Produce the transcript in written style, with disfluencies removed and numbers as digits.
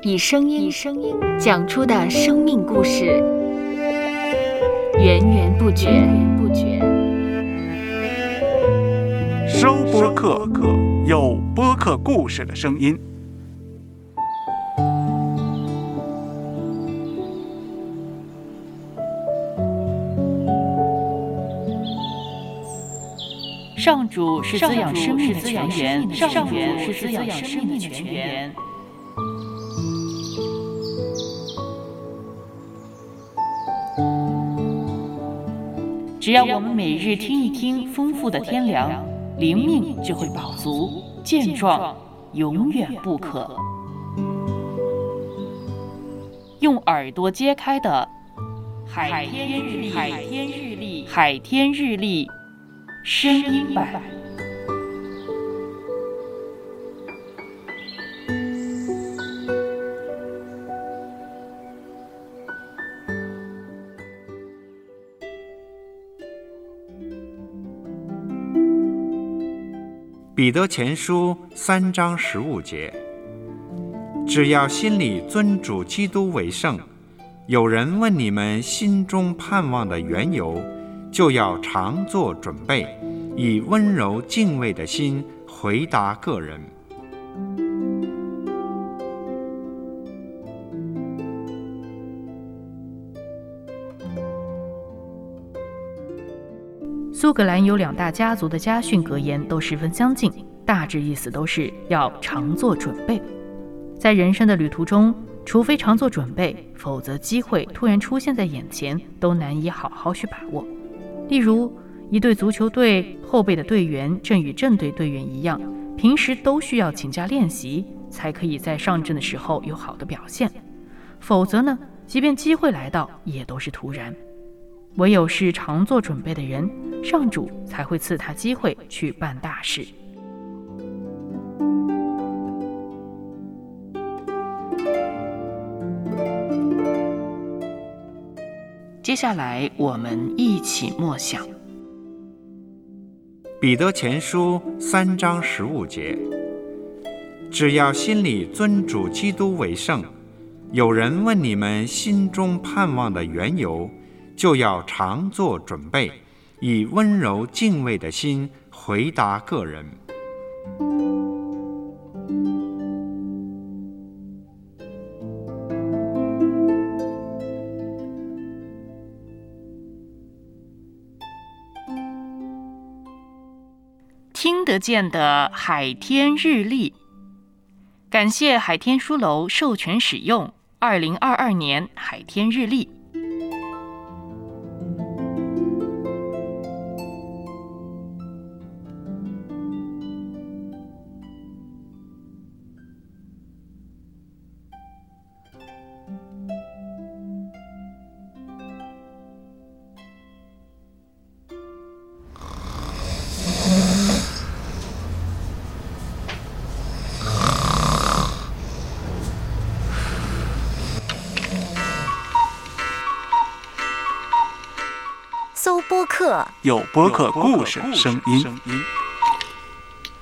以声音讲出的生命故事，源源不绝。 收播客，有播客故事的声音。 上主是滋养生命的泉源，上主是滋养生命的泉源。只要我们每日听一听丰富的天粮，灵命就会饱足健壮，永远不渴。用耳朵揭开的海天日历声音版。 彼得前书3章15节，只要心里尊主基督为圣，有人问你们心中盼望的缘由，就要常做准备，以温柔敬畏的心回答个人。 苏格兰有2大家族的家训格言都十分相近，大致意思都是要常做准备。在人生的旅途中，除非常做准备，否则机会突然出现在眼前，都难以好好去把握。例如，一队足球队后备的队员正与正队队员一样，平时都需要请假练习，才可以在上阵的时候有好的表现。否则呢，即便机会来到，也都是突然。唯有是常做准备的人，上主才会赐他机会去办大事。接下来我们一起默想彼得前书3章15节，只要心里尊主基督为圣，有人问你们心中盼望的缘由，就要常做准备，以温柔敬畏的心回答个人。 听得见的海天日历，感谢海天书楼授权使用2022年海天日历。 搜播客， 有播客故事的声音。